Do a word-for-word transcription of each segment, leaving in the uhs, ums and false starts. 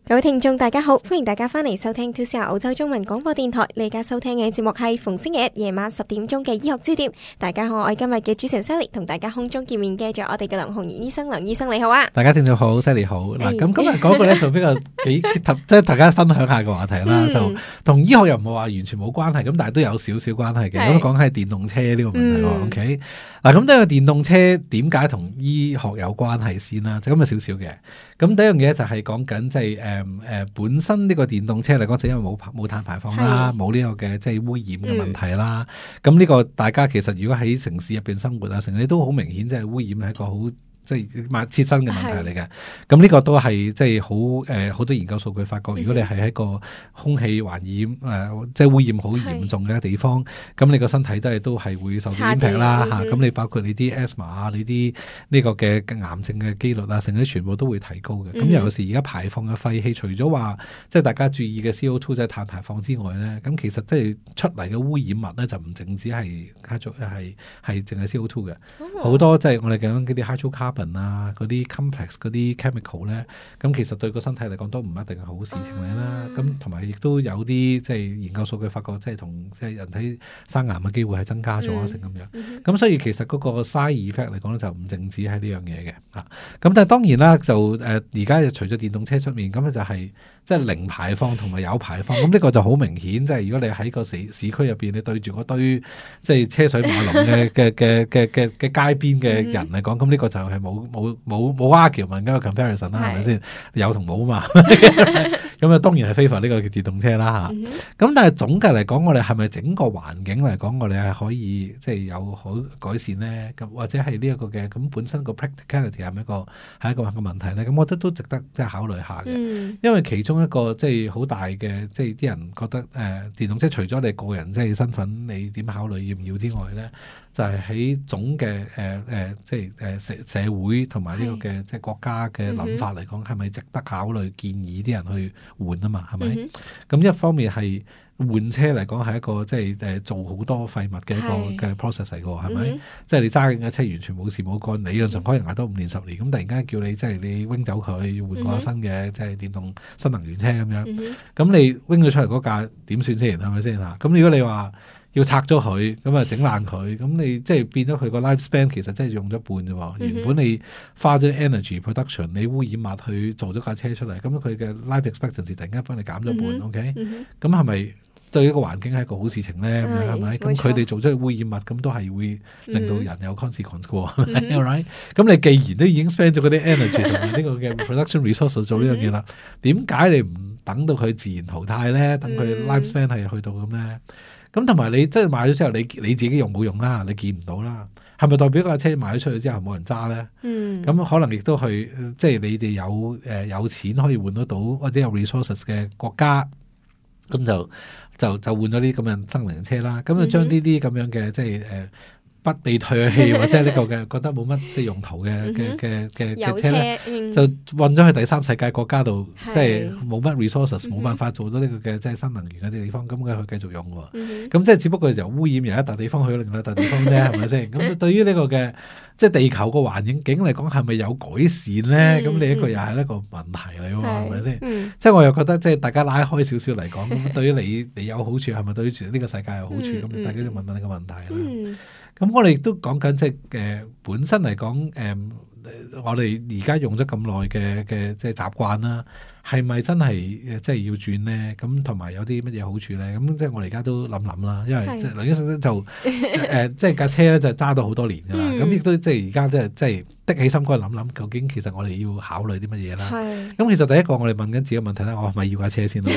各位聽眾大家好，歡迎大家翻嚟收聽 two C R 澳洲中文廣播電台。你而家收聽嘅節目係逢星期一夜晚十點鐘嘅醫學焦點。大家好，我係今日嘅主持人 Sally， 同大家空中見面嘅仲有我哋嘅梁鴻賢醫生，梁醫生你好啊！ 大家聽眾好 ，Sally 好。嗱，咁今日講個咧就比較幾即係大家分享下個話題啦，嗯、就同醫學又唔係話完全冇關係，咁但係都有少少關係嘅。咁講係電動車呢個問題喎、嗯、，OK？ 嗱，咁第一個電動車點解同醫學有關係先啦？就咁啊少少嘅。咁第一樣嘢就係講緊即係誒誒本身呢個電動車嚟講，就因為冇冇碳排放啦，冇呢個嘅即係污染嘅問題啦。咁呢、嗯、個大家其實如果喺城市入邊生活啊，成日都好明顯，即係污染係一個好即係切身嘅問題嚟嘅。咁呢個都係即係好誒好多研究數據發覺，如果你係喺個空氣環染誒、呃、即係污染好嚴重嘅地方，咁你個身體都係都係會受到影響啦嚇。咁、嗯、你包括你啲 asthma 啊，你啲呢個嘅癌症嘅機率啊，成啲全部都會提高嘅。咁、嗯、尤其是而家排放嘅廢氣，除咗話即係大家注意嘅 C O 二 即係碳排放之外咧，咁其實即係出嚟嘅污染物咧就唔淨止係係係淨係 C O 二 嘅，好、哦、多即係我哋講嗰啲 hydrocarbon啊，嗰啲 complex 嗰啲 chemical 咧，咁其實對個身體嚟講都唔一定係好事情嚟啦。咁同埋亦都有啲即係研究數據發覺，即係同即係人體生癌嘅機會係增加咗成咁樣。咁、嗯嗯、所以其實嗰個 side effect 嚟講咧，就唔淨止係呢樣嘢嘅嚇。咁但係當然啦，就誒而家除咗電動車出面，咁就係即係零排放同埋有排放。咁呢個就好明顯，即係如果你喺個市市區入邊，你對住嗰堆即係車水馬龍嘅嘅嘅嘅嘅嘅街邊嘅人嚟講，咁呢個就係冇冇冇冇 argument 嘅 comparison 啦，係咪先？有同冇啊嘛。咁啊，當然係 favor 呢個叫電動車啦嚇。咁、嗯、但係總嘅嚟講，我哋係咪整個環境嚟講，我哋係可以即係有好改善咧？咁或者係呢一個嘅咁本身個 practicality 係咪一個係一個個問題咧？咁我覺得都值得即係考慮下嘅、嗯。因為其中一個即係好大嘅，即係啲人覺得誒、呃、電動車除咗你個人即係身份，你點考慮要唔要之外咧，就係、是、喺總嘅誒誒即係誒社社會同埋呢個嘅即係國家嘅諗法嚟講，係咪值得考慮建議啲人去換啊嘛？係咪？咁、嗯、一方面係換車嚟講係一個即係誒做好多廢物嘅一個嘅 process 嚟嘅喎，係咪？嗯、即係你揸緊嘅車完全冇事冇幹，理論上可能捱多五年十年，咁突然間叫你即係你拎走佢，要換個新嘅即係電動新能源車咁樣，咁、嗯、你拎咗出嚟嗰架點算先？係咪先嚇？咁如果你話要拆咗佢，咁啊整爛佢，咁你即係變咗佢個 lifespan 其實真係用咗半啫、嗯。原本你花咗 energy production， 你污染物去做咗架車出嚟，咁佢嘅 life expectancy 突然間幫你減咗半、嗯、OK？ 咁係咪對一個環境係一個好事情咧？咁樣係咪？咁佢哋做咗個污染物，咁都係會令到人有 consequence 嘅喎。All right？咁你既然都已經 spend 咗嗰啲 energy 同埋呢個嘅 production resource 做呢樣嘢啦，點、嗯、解你唔等到佢自然淘汰咧？等佢 lifespan 係去到咁咧？咁同埋你即係買咗之後，你你自己用冇用啦？你見唔到啦？係咪代表架車賣咗出去之後冇人揸咧？咁、嗯、可能亦都去即係你哋有誒、呃、有錢可以換得到，或者有 resources 嘅國家，咁就就就換咗啲咁嘅新能源車啦。咁就將呢啲咁樣嘅即係誒。呃不被唾棄或者呢個嘅覺得冇乜即係用途嘅嘅嘅嘅嘅車咧，就運咗去第三世界國家度，即係冇乜 resources，冇、嗯、辦法做到呢個嘅即係新能源嗰啲地方，咁佢繼續用喎。咁、嗯、即係只不過由污染由一笪地方去另外一笪地方啫，係咪先？咁對於呢個嘅即係地球個環境境嚟講，係咪有改善咧？咁、嗯、你一個又係一個問題嚟喎，係咪先？即係我又覺得即係大家拉開少少嚟講，咁對於你你有好處係咪對於呢個世界有好處？咁、嗯、大家就問問呢個問題啦。嗯咁我哋亦都講緊即係誒本身嚟講誒，我哋而家用咗咁耐嘅嘅即係習慣啦，係咪真係即係要轉咧？咁同埋有啲乜嘢好處咧？咁即係我哋而家都諗諗啦，因為即係梁醫生就誒、呃、即係架車咧就揸到好多年㗎啦，咁亦都即係而家都係即係的起心肝諗諗，究竟其實我哋要考慮啲乜嘢啦？咁其實第一個我哋問緊自己問題咧，我係咪要架車先咯？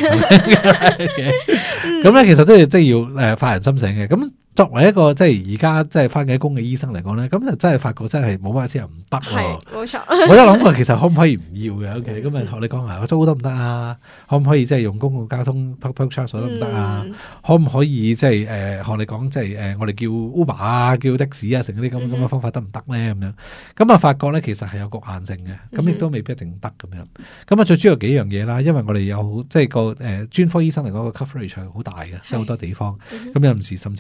咁咧其實都係即係要誒發人深省嘅。咁作為一個即係而家即係翻緊工嘅醫生嚟講咧，咁就真係發覺真係冇架車又唔得喎。冇錯，我有諗過其實可唔可以唔要嘅 ？OK，咁啊學你講下，我租得唔得啊？可唔可以即係用公共交通 public transport 得唔得啊？嗯、可唔可以即係誒學你講即係誒我哋叫 Uber 啊，叫的士啊，成嗰啲咁咁嘅方法得唔得咧？咁樣咁啊發覺咧其實係有局限性嘅，咁亦都未必一定得咁樣。咁啊最主要幾樣嘢啦，因為我哋有即係個誒專科醫生嚟講個 coverage 係好大嘅，即係好多地方。咁有陣時甚至乎我哋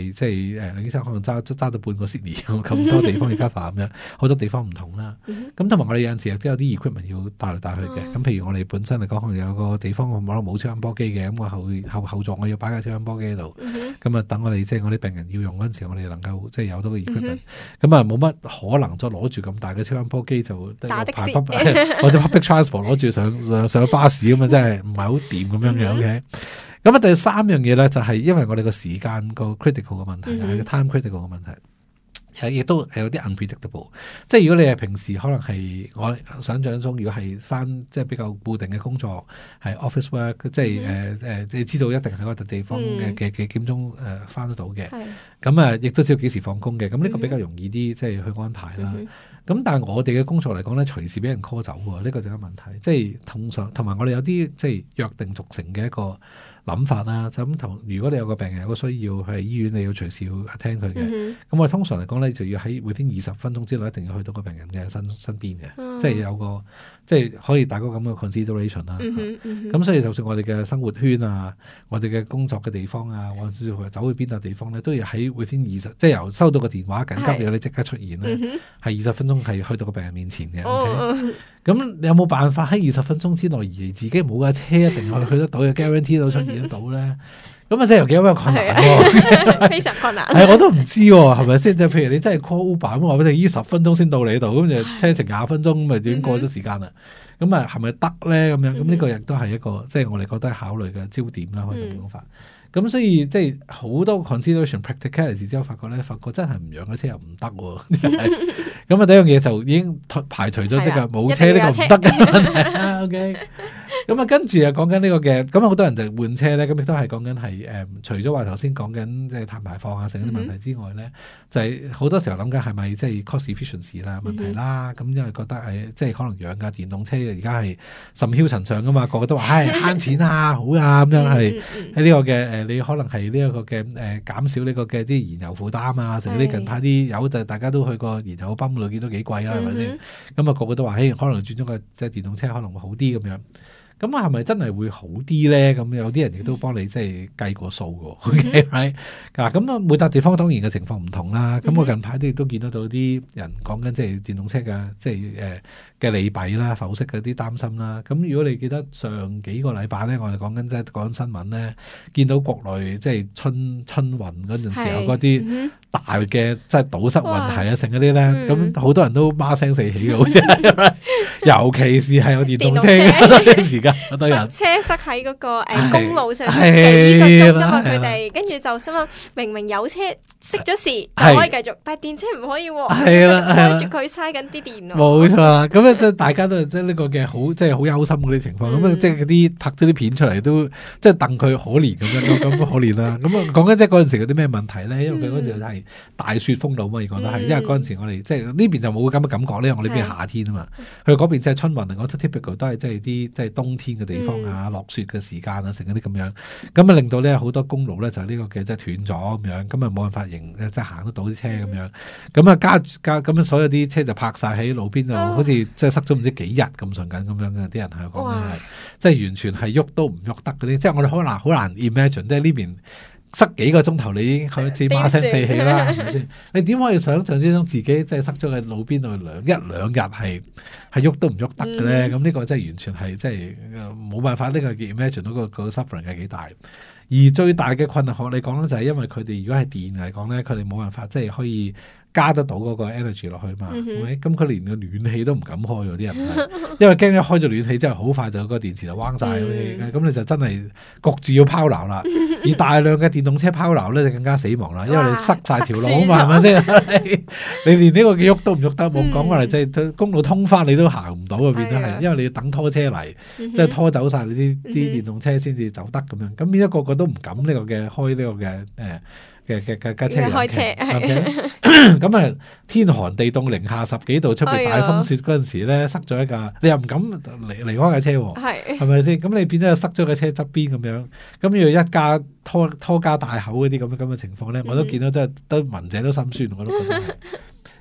係即係誒梁醫生可能揸揸到半個 Sydney 咁多地方要 cover 咁樣，好多地方唔同啦。咁同埋我哋有陣時亦都有啲 equipment 要帶嚟帶去嘅。咁、嗯、譬如我哋本身嚟講，可能有個地方我可能冇超音波機嘅，咁我後後後座我要擺架超音波機喺度。咁、嗯、啊等我哋即係我啲病人要用嗰陣時，我哋能夠即係有到個 equipment。咁啊冇乜可能再攞住咁大嘅超音波機就打的士，或者 public transport 攞住上上上巴士咁啊，真係唔係好掂咁樣嘅。OK。咁啊，第三樣嘢咧就係因為我哋個時間個 critical 嘅問題，係、嗯、個 time critical 嘅問題，亦都係有啲 unpredictable。即係如果你係平時可能係我想象中，如果係翻即係比較固定嘅工作，係 office work，、嗯、即係誒誒，你知道一定係嗰笪地方嘅嘅幾點鐘誒翻得到嘅。咁啊，亦都知道幾時放工嘅。咁呢個比較容易啲，即係去安排啦。咁、嗯、但係我哋嘅工作嚟講咧，隨時俾人 call 走喎，呢、這個就係個問題。即係通常同埋我哋有啲即係約定俗成嘅一個諗法啦，就咁同如果你有個病人有個需要去醫院，你要隨時要 attend 佢嘅。咁、嗯、我哋通常嚟講咧，就要喺每天二十分鐘之內一定要去到個病人嘅身身邊嘅、嗯，即係有個即係可以大個咁嘅 consideration 啦。咁、嗯嗯、所以就算我哋嘅生活圈啊，我哋嘅工作嘅地方啊，或者走去邊笪地方咧，都要喺每天二十，即係由收到個電話緊急嘅你即刻出現咧，係二十分鐘係去到個病人面前嘅。O K。咁你有冇辦法喺二十分鐘之內而自己冇架車一定去去得到嘅 guarantee 到出現得到咧？咁啊，真係有幾多困難喎？非常困難。係我都唔知喎，係咪先？就譬如你真係 call Uber 咁，我俾你依十分鐘先到你度，咁就車程廿分鐘，咪已經過咗時間啦。咁啊，係咪得咧？咁樣咁呢個亦都係一個即係我哋覺得考慮嘅焦點啦，可以咁講法。咁所以即係好多 consideration practicality 之後，發覺咧，發覺真係唔養嘅車又唔得喎。咁啊，第一樣嘢就已經排除咗即係冇車呢個唔得嘅問題啦。OK。咁啊，跟住又講緊呢個嘅，咁好多人就換車咧，咁亦都係講緊係誒，除咗話頭先講緊即係碳排放啊，成啲問題之外咧、嗯，就係、是、好多時候諗緊係咪即係 cost efficiency 啦問題啦，咁、嗯、因為覺得係即係可能養架電動車而家係甚囂塵上噶嘛，個個都話唉慳錢啊，好啊，咁樣係喺呢個嘅誒，你可能係呢一個嘅誒減少呢個嘅啲燃油負擔啊，成啲近排啲油就大家都去過燃油泵度見到幾貴啦，係咪先？咁、嗯、啊、那個個都話嘿，可能轉咗個即係電動車可能會好啲咁樣。咁啊，係咪真係會好啲咧？咁有啲人亦都幫你即係計過數嘅，OK，right？嗱，咁啊，每笪地方當然嘅情況唔同啦。咁我近排都亦都見得到啲人講緊即係電動車嘅即係誒嘅利弊啦、浮息嗰啲擔心啦。咁如果你記得上幾個禮拜咧，我哋講緊即係講緊新聞咧，見到國內即係春春運嗰陣時候嗰啲大嘅即係堵塞問題啊，成嗰啲咧，咁好多人都孖聲四起嘅，好似係，尤其是係有電動車嘅時間。塞車塞喺嗰個誒公路上，塞幾個鐘噶嘛佢哋，跟住就心諗明明有車熄咗匙就可以繼續，但係電車唔可以喎，係啦，開住佢嘥緊啲電喎。冇錯啦，咁咧即係大家都即係呢個嘅好，即係好憂心嗰啲情況。咁、嗯、啊，即係嗰啲拍咗啲片出嚟都即係戥佢可憐咁樣，咁可憐啦。咁啊，講緊即係嗰陣時有啲咩問題咧？因為佢嗰陣時係大雪封路嘛，而講得係，因為嗰陣時我哋即係呢邊就冇咁嘅感覺咧，我呢邊係夏天啊嘛，佢嗰邊即係春運嚟講 typical 都係即係啲即係冬天嘅地方啊，落、嗯、雪嘅時間啊，成嗰啲咁樣，咁啊令到咧好多公路咧就係呢個嘅即係斷咗咁樣，咁啊冇辦法行，即係行得到啲車咁樣，咁啊加加咁樣所有啲車就泊晒喺路邊度、哦，好似即係塞咗唔知幾日咁順緊咁樣嘅，啲人係講緊係，即係完全係喐都唔喐得嗰啲，即係我哋好難好難 imagine，即係呢邊塞幾個鐘頭你已經開始孖聲四氣啦，係咪先？你點可以想象之中自己即係塞咗喺路邊度兩一兩日係係喐都唔喐得嘅咧？咁、嗯、呢個真係完全係即係冇辦法，呢、這個 imagine 到個個 suffering 係幾大。而最大嘅困難，學你講咧，就係因為佢哋如果係電嚟講咧，佢哋冇辦法即係可以加得到嗰個 energy 落去嘛，係、嗯、咪？咁佢連個暖氣都唔敢開喎，啲人係，因為驚一開咗暖氣之後，好快就個電池就彎晒，咁、嗯、你就真係焗住要拋錨啦。而大量嘅電動車拋錨咧，就更加死亡啦，因為你塞晒條路啊嘛，係咪先？你連呢個幾喐都唔喐得，冇講話即係公路通翻你都行唔到啊，變咗係，因為你要等拖車嚟，即、嗯、係、就是、拖走晒你啲啲電動車先至走得咁樣。咁變咗個個都唔敢呢個嘅開呢個嘅誒。嘅嘅嘅架車開車係咁啊！天寒地凍，零下十幾度，出邊大風雪嗰陣時咧，塞咗一架，你又唔敢離離開架車喎，係係咪先？咁你變咗塞咗架車側邊咁樣，咁要一家拖拖家帶口嗰啲咁咁嘅情況咧，我都見到真係都聞者都心酸，我都覺得係。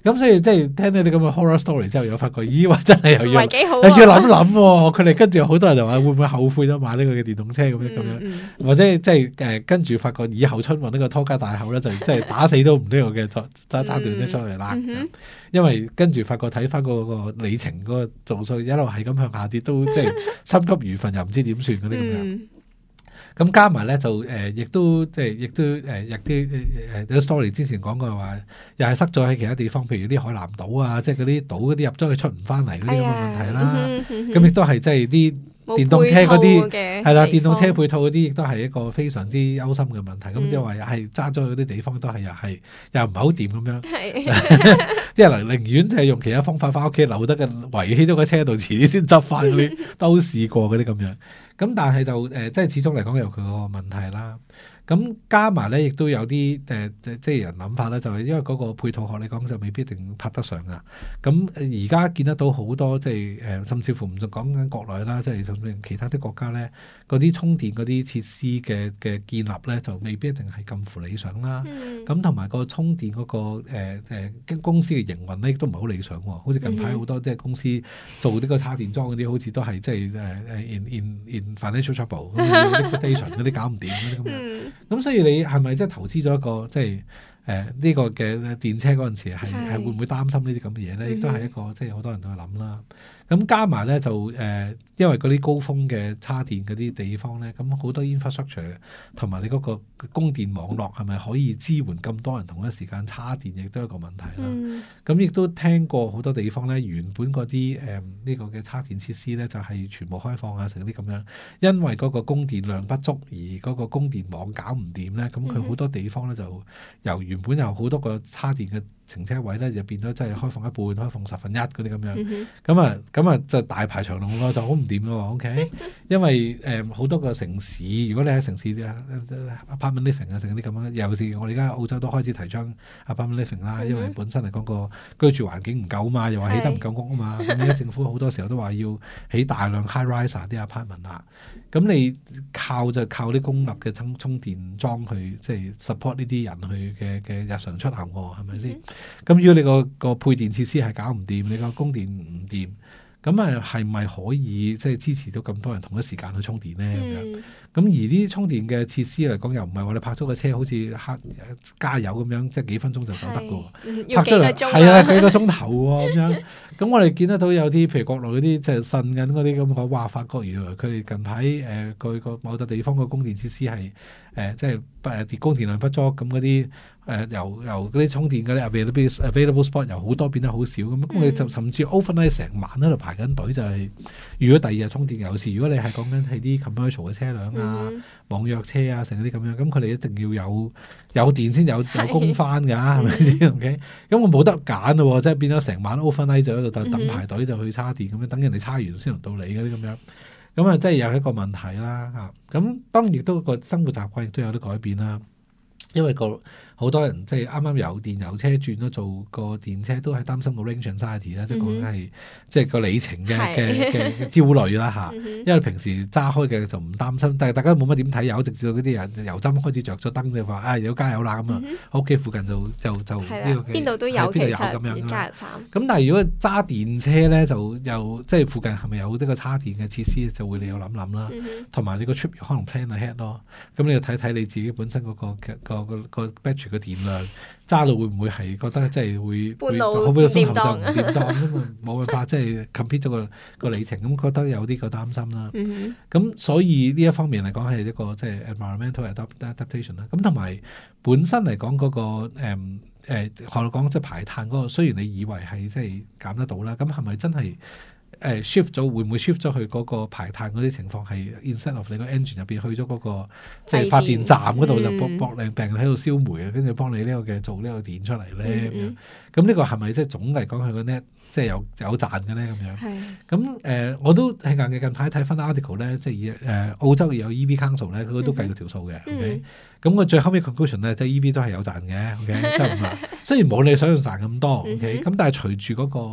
咁所以即係聽到啲咁嘅 horror story 之後，有發覺咦話真係又要唔係幾好又要諗諗喎。佢哋跟住好多人就話會唔會後悔咗買呢個嘅電動車咁樣咁樣， 嗯嗯或者即係誒跟住發覺以後春運呢個拖家帶口咧，就即係打死都唔呢個嘅揸揸電動車出嚟啦。 嗯嗯因為跟住發覺睇翻嗰個里程嗰個做數一路係咁向下跌，都即係心急如焚，又唔知點算嗰啲咁樣。 嗯咁加埋咧就誒，亦、呃、都即係亦都誒，亦啲誒誒 story 之前講過話，又係塞咗喺其他地方，譬如啲海南島啊，即係嗰啲島嗰啲入咗去出唔翻嚟嗰啲咁嘅問題啦。咁亦都係即係啲電動車嗰啲係啦，電動車配套嗰啲亦都係一個非常之憂心嘅問題。咁即係話係揸咗去嗰啲地方都係又係又唔係好掂咁樣。即係嗱，寧願就係用其他方法翻屋企留得嘅遺棄咗個車度，遲啲先執翻嗰啲都試過嗰啲咁樣。咁但係就誒、呃，即係始終嚟講有佢個問題啦。咁加埋咧，亦都有啲誒、呃，即係人諗法咧，就係、是、因為嗰個配套學嚟講就未必一定拍得上噶。咁而家見得到好多即係誒、呃，甚至乎唔就講緊國內啦，即係甚至其他啲國家咧，嗰啲充電嗰啲設施嘅嘅建立咧，就未必一定係咁乎理想啦。咁同埋個充電嗰、那個誒誒、呃、公司嘅營運咧，亦都唔係好理想喎。好似近排好多即係公司做呢個叉電樁嗰啲，好似都係即係誒誒 in in in financial trouble liquidation 嗰啲搞唔掂嗰啲咁樣。咁所以你係咪即係投資咗一個即係誒呢個嘅電車嗰陣時係係會唔會擔心呢啲咁嘅嘢咧？亦都係一個即係好多人都去諗啦。咁加埋咧就誒、呃，因為嗰啲高峰嘅叉電嗰啲地方咧，咁好多 infrastructure 同埋你嗰個供電網絡係咪可以支援咁多人同一時間叉電，亦都係一個問題啦。咁亦、嗯、都聽過好多地方咧，原本嗰啲誒呢個嘅叉電設施咧就係、是、全部開放啊，成啲咁樣，因為嗰個供電量不足而嗰個供電網搞唔掂咧，咁佢好多地方咧就由原本有好多個叉電嘅停車位咧，就變咗即係開放一半、開放十分一嗰啲咁樣，咁啊咁啊就大排長龍咯，就好唔掂咯。OK，因為誒好、呃、多個城市，如果你喺城市啲 apartment living 啊，成啲咁樣，尤其是我哋而家澳洲都開始提倡 apartment living 啦，因為本身嚟講個居住環境唔夠嘛，又話起得唔夠屋啊嘛，咁而家政府好多時候都話要起大量 high rise 啲 apartment 啦，咁你靠就靠啲公立嘅充充電樁去即係 support 呢啲人去嘅嘅日常出行喎，係咪先？咁如果你個個配電設施係搞唔掂，你個供電唔掂，咁啊係咪可以即係支持到咁多人同一時間去充電咧？咁樣、嗯，咁而呢啲充電嘅設施嚟講，又唔係話你泊咗個車好似黑加油咁樣，即係幾分鐘就走得嘅喎，泊咗嚟係啊幾個鐘頭喎咁樣。咁我哋見得到有啲譬如國內嗰啲即係呻緊嗰啲咁講，哇！發覺原來佢哋近排誒佢個某個地方個供電設施係誒、呃、即係誒供電量不足，咁嗰啲誒由由嗰啲充電嗰啲 available available spot 由好多變得好少咁，咁你就甚至 overnight 成晚喺度排緊隊，就係、是、如果第二日充電有時，如果你係講緊係啲 commercial 嘅車輛啊、嗯、網約車啊成嗰啲咁樣，咁佢哋一定要有有電先有有供翻㗎，係咪先？OK，咁我冇得揀咯，即係變咗成晚 overnight 就喺度等等排隊就去叉電咁樣，等人哋叉完先輪到你嗰啲咁樣，咁啊即係有一個問題啦嚇。咁當然亦都個生活習慣亦都有啲改變啦，因為個好多人即係啱啱由電油車轉咗做個電車，都係擔心個 range anxiety 啦，即係講緊係即係個里程嘅嘅嘅焦慮啦嚇。因為平時揸開嘅就唔擔心，但係大家冇乜點睇油，直至到嗰啲人油針開始着咗燈就話啊有加油啦咁啊，屋企附近就就就呢個邊度都有，邊度有咁樣加油站。咁但係如果揸電車咧，就又即係附近係咪有呢個叉電嘅設施，就會你有諗諗啦。同埋、嗯、哼你個 trip 可能 plan ahead 咯，咁你要睇睇你自己本身嗰、嗰個、嗰個、嗰個 battery 嘅電量揸到會唔會係覺得即係會半路好幾個鐘頭就唔掂當咁啊？冇辦法即係 complete 咗個個里程，咁覺得有啲個擔心啦。咁、嗯、哼所以呢一方面嚟講係一個即係 environmental adaptation 啦。咁同埋本身嚟講嗰個誒誒學你講即係排碳嗰個，雖然你以為係即係減得到啦，咁係咪真係？誒 shift 咗會唔會 shift 咗去嗰個排碳嗰啲情況係 instead of 你個 engine 入邊去咗嗰、那個即係發電站嗰度就搏搏靚病喺度燒煤啊，跟住幫你呢個嘅做呢個電出嚟咧咁樣。咁呢個係咪即係總嚟講佢個 net 即係有有賺嘅咧咁樣？咁誒、呃、我都係近嘅近排睇翻 article 咧，即係誒、呃、澳洲有 E V Council 咧，佢都計過條數嘅。嗯、OK，咁佢最後尾 conclusion 咧，即係 E V 都係有賺嘅。OK，即係唔係雖然冇你想象賺咁多。OK，咁但係隨住嗰個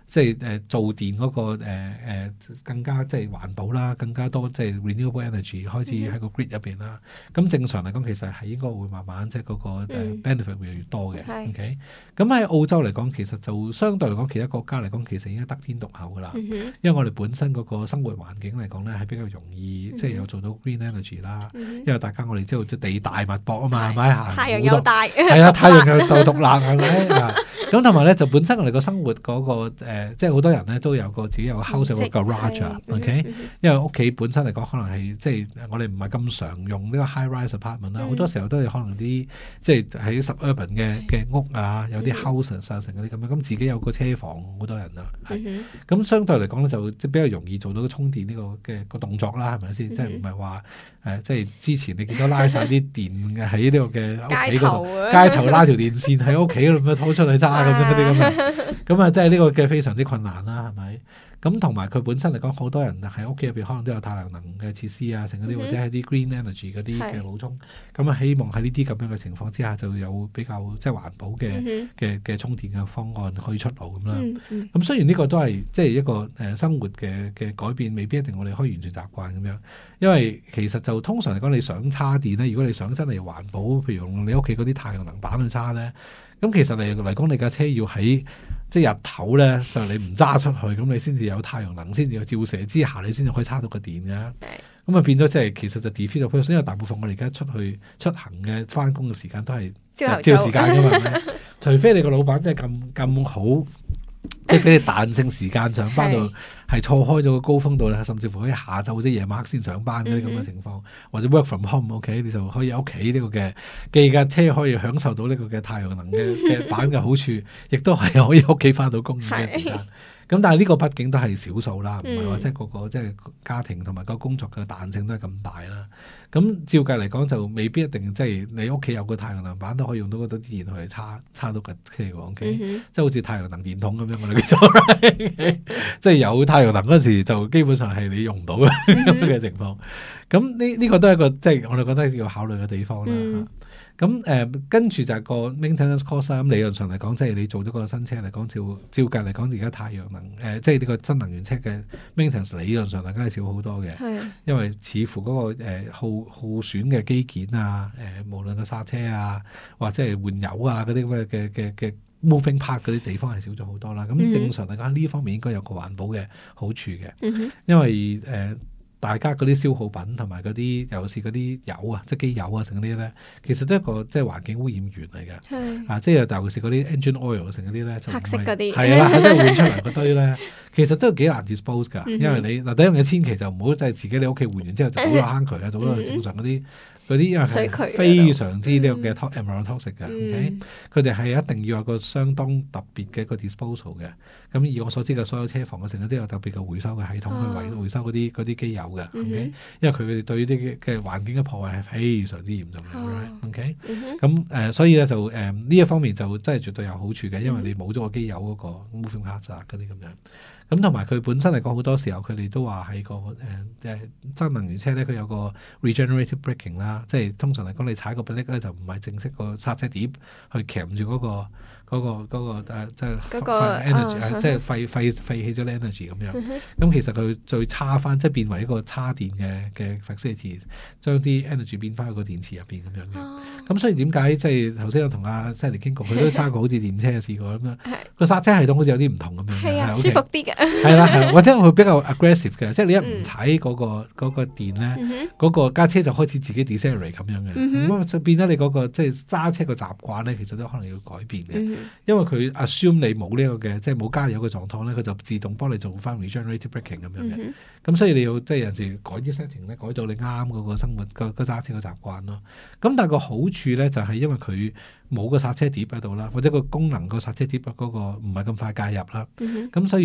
即係誒造電嗰、那個誒誒、呃、更加即係環保啦，更加多即係 renewable energy 開始喺個 grid 入邊啦。咁、嗯、正常嚟講，其實係應該會慢慢即係嗰個 benefit 會越嚟越多嘅。 嗯、 OK，咁喺澳洲嚟講，其實就相對嚟講，其他國家嚟講，其實已經得天獨厚噶啦。嗯、因為我哋本身嗰個生活環境嚟講咧，係比較容易，嗯、即係有做到 green energy 啦。嗯、因為大家我哋知道即地大物博啊嘛，係咪啊？ 太陽又大， 係啊，太陽又夠獨立，係咪？咁同埋咧，就本身我哋個生活嗰、那個、呃、即係好多人咧都有個自己有個 house 有個 garage 啊 ，OK？、嗯、因為屋企本身嚟講，可能係即係我哋唔係咁常用呢個 high rise apartment 啦、嗯，好多時候都係可能啲即係喺 suburban 嘅嘅屋啊，有啲 houses 啊，成嗰啲咁樣，咁自己有個車房，好多人啊，係。咁、嗯、相對嚟講咧，就即係比較容易做到充電呢個嘅個動作啦，係咪先？嗯、即係唔係話誒，即係之前你見到拉晒啲電嘅喺呢個嘅屋企嗰度，街頭拉條電線喺屋企咁樣拖出去揸咁樣嗰啲咁啊，咁啊，即係呢個嘅非常之困難啦，係咪？咁同埋佢本身嚟講，好多人喺屋企入邊可能都有太陽能嘅設施啊，成嗰啲或者係啲 green energy 嗰啲嘅補充。咁啊，希望喺呢啲咁樣嘅情況之下，就有比較即係環保嘅嘅嘅充電嘅方案可以出爐咁啦。咁、嗯嗯、雖然呢個都係即係一個誒、呃、生活嘅嘅改變，未必一定我哋可以完全習慣咁樣。因為其實就通常嚟講，你想叉電咧，如果你想真係環保，譬如用你屋企嗰啲太陽能板去叉咧，咁其實嚟嚟講，你架車要喺即係日頭咧，就你唔揸出去，咁你先至有太陽能，先至有照射之下，你先至可以叉到個電嘅。咁啊變咗即係其實就 defeat 咗 purpose，因為大部分我哋而家出去出行嘅翻工嘅時間都係日照時間㗎嘛，除非你個老闆真係咁咁好，即係俾你彈性時間上班度係錯開咗個高峰度咧，甚至乎可以下晝或者夜晚先上班嗰啲咁嘅情況，嗯、或者 work from home，OK，、okay? 你就可以喺屋企呢個嘅寄架車可以享受到呢個嘅太陽能嘅嘅板嘅好處，亦都係可以屋企翻到工嘅時間。咁但係呢個畢竟都係少數啦，唔係話即係個個即係家庭同埋個工作嘅彈性都係咁大啦。咁照計嚟講就未必一定即係你屋企有個太陽能板都可以用到嗰啲電去叉叉到架車嘅 ，OK，、嗯、即係好似太陽能電筒咁樣我哋叫做，即係有太陽能嗰時就基本上係你用唔到嘅咁嘅情況。咁呢呢個都係一個即係我哋覺得要考慮嘅地方啦。嗯咁誒、呃，跟住就係個 maintenance cost 啦。咁理論上嚟講，即係你做咗個新車嚟講，照照計嚟講，而家太陽能誒、呃，即係呢個新能源車嘅 maintenance 理論上嚟講係少好多嘅。係。因為似乎嗰、那個、呃、耗耗損嘅機件啊，誒、呃、無論個剎車啊，或者係換油啊嗰啲咁嘅嘅嘅 moving part 嗰啲地方係少咗好多啦。咁正常嚟講，呢方面應該有個環保嘅好處嘅。嗯、因為誒。呃大家嗰啲消耗品同埋嗰啲，尤其是嗰啲油啊，即係機油啊，成嗰啲咧，其實都係一個即係環境污染源嚟嘅。係啊，即係尤其是嗰啲 engine oil 成嗰啲咧，就黑色嗰啲係啦，即係換出嚟嗰堆咧，其實都幾難 dispose 㗎。因為你嗱第一樣嘢，千祈就唔好即係自己你屋企換完之後就倒落坑渠啊，倒落去正常嗰啲。嗰啲因為係非常之呢個嘅 environmental toxic 嘅，OK，佢哋係一定要有個相當特別嘅一個 disposal 嘅。咁以我所知嘅所有車房嘅成日都有特別嘅回收嘅系統去回回收嗰啲嗰啲機油嘅 ，OK，因為佢哋對呢啲嘅環境嘅破壞係非常之嚴重嘅 ，OK，咁誒所以咧就誒呢一方面就真係絕對有好處嘅，因為你冇咗個機油嗰個 moving parts 啊嗰啲咁樣。咁同埋佢本身嚟講，好多時候佢哋都話喺個誒誒新能源車咧，佢有個 regenerative braking 啦，即係通常嚟講，你踩個 brake 咧就唔係正式個剎車碟去鉗住嗰個嗰、嗰個嗰、嗰個即係廢 energy 啊，即係廢廢廢棄咗啲 energy 咁樣。咁、嗯、其實佢再叉翻，即係變為一個叉電嘅嘅 facility， 將啲 energy 變翻去個電池入邊咁樣嘅。咁、哦、所以點解即係頭先我同阿 Sally 傾過，佢都叉過好似電車試過咁樣，個剎車系統好似有啲唔同咁樣，係啊，舒服啲嘅。係啦，係或者佢比較 aggressive 嘅，即係你一唔踩嗰個嗰、嗯嗰個電咧，嗰、嗯、個架車就開始自己 decelerate 咁樣嘅，咁、嗯、就變咗你嗰、嗰個即係揸車個習慣咧，其實都可能要改變嘅，嗯、因為佢 assume 你冇呢、呢個嘅，即係冇加油嘅狀況咧，佢就自動幫你做翻 regenerative braking 咁樣嘅，咁、嗯、所以你要即係有陣時改啲 setting 咧，改到你啱嗰個生活個個揸車嘅習慣咯。咁但係個好處咧就係、是、因為佢冇個剎車碟喺度啦，或者個功能個剎車碟嗰個唔係咁快介入啦，咁、嗯、所以用個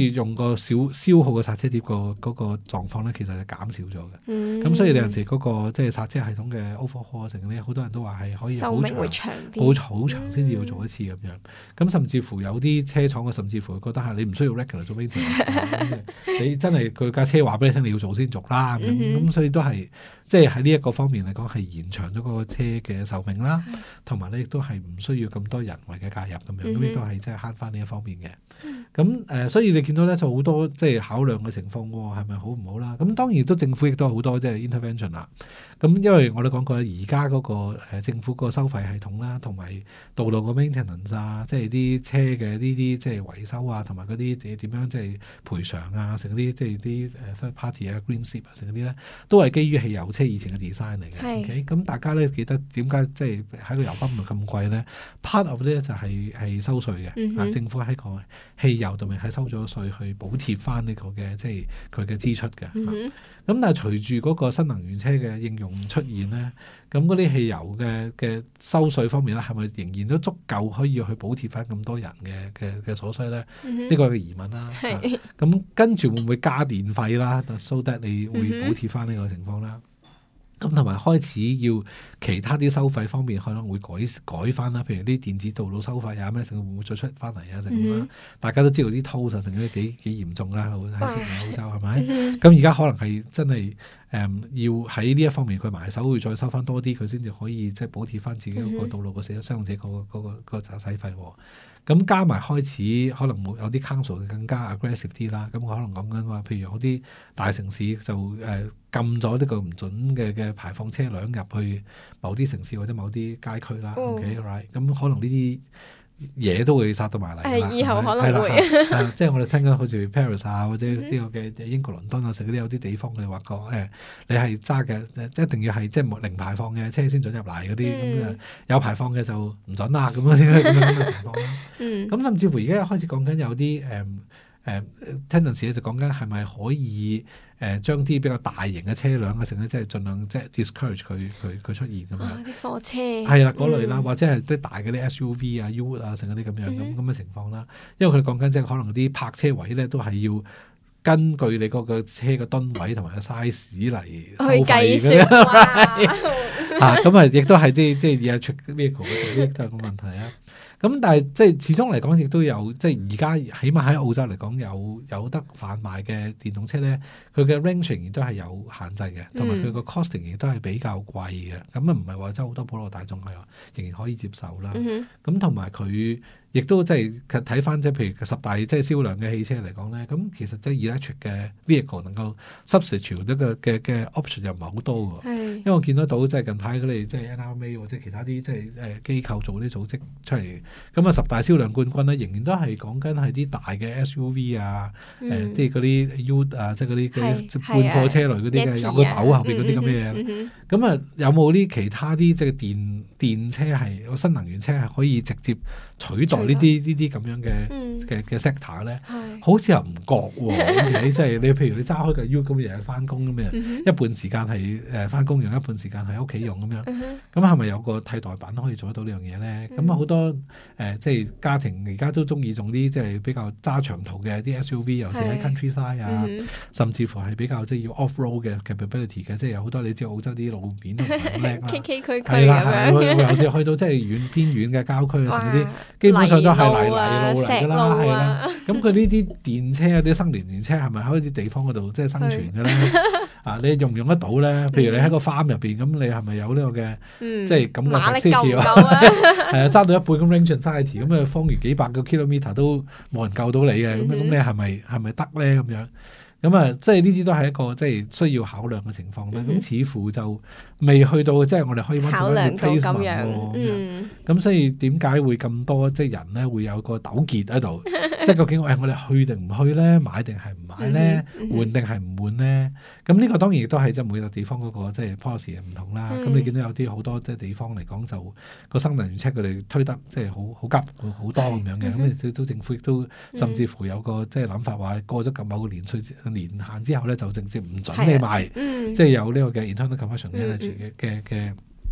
個小消耗嘅剎車碟個嗰個狀況咧，其實係減少咗嘅。咁、 嗯、 所以有陣時嗰、那個即係剎車系統嘅 overhaul 成咧，好多人都話係可以好長，好好長先至要做一次咁樣。咁、嗯、甚至乎有啲車廠嘅，甚至乎覺得係你唔需要 regular 做 maintenance，你真係佢架車話俾你聽你要做先做啦。咁、嗯、所以都係即係喺呢一個方面嚟講係延長咗個車嘅壽命啦，同埋咧亦都係唔需要咁多人為嘅介入咁樣，咁亦都係即係慳翻呢一方面嘅。咁誒、呃，所以你見到咧就好多即係考量嘅情況喎，係咪好唔好啦？咁當然都政府亦都好多即係 intervention 啦。咁因為我哋講過而家嗰個、呃、政府個收費系統啦，同埋道路個 maintenance 啊，即係啲車嘅呢啲即係維修啊，同埋嗰啲點點樣即係賠償啊，成嗰啲即係啲誒 third party 啊、green slip 啊，成嗰啲咧都係基於汽油車以前嘅 design 嚟嘅。OK，咁大家咧記得點解即係喺個油泵度咁貴咧 ？Part of 呢就係、是、係收稅嘅，嗯、啊政府喺個汽油度面係收咗稅去補貼翻呢個嘅即係佢嘅支出嘅。咁、嗯啊、但係隨住嗰個新能源車嘅應用出現咧，咁嗰啲汽油嘅嘅收稅方面咧，係咪仍然都足夠可以去補貼翻咁多人嘅嘅嘅所需咧？呢、嗯、個係個疑問啦。咁、啊、跟住會唔會加電費啦 ？so that 你會補貼翻呢個情況啦？咁同埋開始要其他啲收費方面可能會改改翻啦，譬如啲電子道路收費啊咩成會唔會再出翻嚟啊成咁啦？嗯、大家都知道啲 toll 就成咗幾幾嚴重啦，喺悉尼歐洲係咪？咁而家可能係真係誒、嗯、要喺呢一方面佢埋手會再收翻多啲，佢先至可以即係補貼翻自己嗰個道路個使用者嗰、嗰個嗰、嗰個嗰個駕駛費喎。咁加埋開始可能會有啲 council 更加 aggressive 啲啦，咁我可能講緊話，譬如有啲大城市就誒、呃、禁咗呢個唔準嘅嘅排放車輛入去某啲城市或者某啲街區啦。哦、OK right，咁可能呢啲嘢都會殺到埋嚟啦。 以後可能會， 即係我哋聽緊好似 Paris 啊，或者呢個嘅英國倫敦啊，成嗰啲有啲地方佢哋話過誒，你係揸嘅，即係一定要係即係零排放嘅車先準入嚟嗰啲，咁、嗯嗯、有排放嘅就唔準啦，咁樣咁樣嘅情況啦。咁、嗯、甚至乎而家開始講緊有啲誒誒 tendency 咧，就講緊係咪可以誒將啲比較大型嘅車輛嘅成咧，即係盡量即係 discourage 佢佢佢出現咁樣。啲貨車係啦嗰類啦，嗯、或者係啲大嘅啲 S U V 啊、U 啊成嗰啲咁樣咁咁嘅情況啦。因為佢哋講緊即係可能啲泊車位咧都係要根據你嗰個車嘅噸位同埋個 size 嚟收費嘅咧。啊，咁啊，亦都係即係即係 electric vehicle 嘅都係個問題啊。咁但係即係始終嚟講，亦都有即係而家起碼喺澳洲嚟講有有得販賣嘅電動車咧，佢嘅 range 仍然都係有限制嘅，同埋佢個 costing 亦都係比較貴嘅。咁啊唔係話真係好多普羅大眾係仍然可以接受啦。咁同埋佢亦都即係睇翻即係譬如十大即係銷量嘅汽車嚟講咧，咁其實即係 electric 嘅 vehicle 能夠 substitute 一個嘅嘅 option 又唔係好多㗎。是因為我見得到即係近排佢哋即係 N R M A 或者其他啲即係誒機構做啲組織出嚟，咁啊十大銷量冠軍咧仍然都係講緊係啲大嘅 S U V 啊，誒、嗯呃、即係嗰啲 U 啊，即係嗰啲嘅半貨車類嗰啲嘅，有個斗後邊嗰啲咁嘅嘢。咁啊有冇啲其他啲即係電電車係新能源車係可以直接取代呢啲呢啲咁樣嘅嘅嘅 sector 咧？好似又唔覺喎。即係你譬如你揸開個 U 咁日日翻工咁樣，嗯、一半時間係誒翻工用，一半時間喺屋企用咁樣。咁係咪有個替代品可以做得到呢樣嘢咧？咁啊好多誒、呃、即係家庭而家都中意用啲即係比較揸長途嘅啲 S U V，尤其喺 countryside 啊，嗯、甚至乎係比較即係要 off road 嘅 capability 嘅，即係有好多你知澳洲啲路面都唔係好叻啦，崎崎嶇嶇咁樣。尤其是去到即係遠偏遠嘅郊區啊，成啲基本上都係泥泥路嚟㗎啦，係啦。咁佢呢啲電車啊，啲新能源車係咪喺啲地方嗰度即係生存嘅咧？啊，你用唔用得到咧？譬如你喺個 farm 入邊，咁你係咪有呢個嘅，即係咁嘅 capacity 啊？係啊，揸到一半咁 range anxiety，咁啊，方圓幾百個 kilometer 都冇人救到你嘅，咁咁你係咪係咪得咧？咁樣咁啊，即係呢啲都係一個即係需要考量嘅情況咧。咁、嗯、似乎就未去到即係我哋可以考量到咁樣。嗯，咁所以點解會咁多即係人咧會有個糾結喺度？即係究竟誒、哎、我哋去定唔去咧？買定係唔買咧？嗯嗯、換定係唔換咧？咁呢個當然亦都係即係每個地方嗰、那個即係 policy 唔同啦。咁、嗯、你見到有啲好多即係地方嚟講就個新能源車佢哋推得即係好好急好多咁樣嘅。咁你都政府亦都甚至乎有個即係諗法話過咗咁某個年歲年限之後咧，就直接唔準你賣，嗯、即係有呢個嘅 internal combustion energy 嘅嘅嘅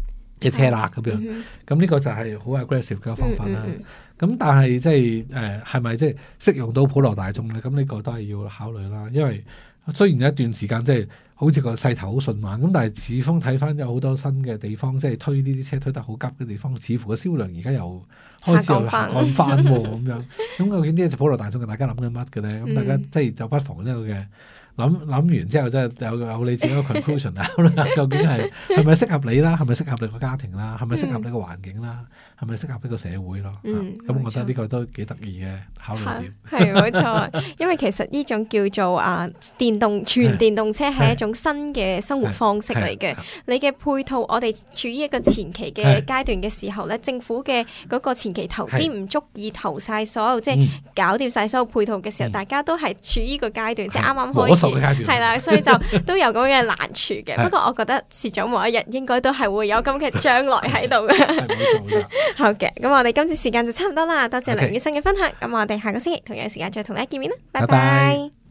嘅車啦咁樣。咁呢個就係好 aggressive 嘅方法啦。咁但係即係誒係咪即係適用到普羅大眾咧？咁呢個都係要考慮啦。因為雖然有一段時間即係好似個勢頭好順慢，咁但係始終睇翻有好多新嘅地方，即係推呢啲車推得好急嘅地方，似乎個銷量而家又開始又下降翻喎咁樣。咁究竟呢隻普羅大眾嘅大家諗緊乜嘅咧？咁大家即係就不妨呢個嘅。諗諗完之後，真係有有你自己個 conclusion 啦。究竟係係咪適合你啦？係咪適合你個家庭啦？係咪適合你個環境啦？係咪適合呢個社會咯？咁、嗯啊、我覺得呢個都幾得意嘅考慮點。 係冇錯，因為其實呢種叫做啊電動全電動車係一種新嘅生活方式嚟嘅。你嘅配套，我哋處於一個前期嘅階段嘅時候咧，政府嘅嗰個前期投資唔足以投晒所有，即係搞掂晒所有配套嘅時候，嗯、大家都係處於個階段，即係啱啱開始。係啦，所以就都有咁嘅難處嘅。不過我覺得遲早某一日應該都係會有咁嘅將來喺度嘅。好嘅，咁我哋今次時間就差唔多啦，多謝梁醫生嘅分享。咁、okay. 我哋下個星期同樣時間再同大家見面啦，拜拜。拜拜。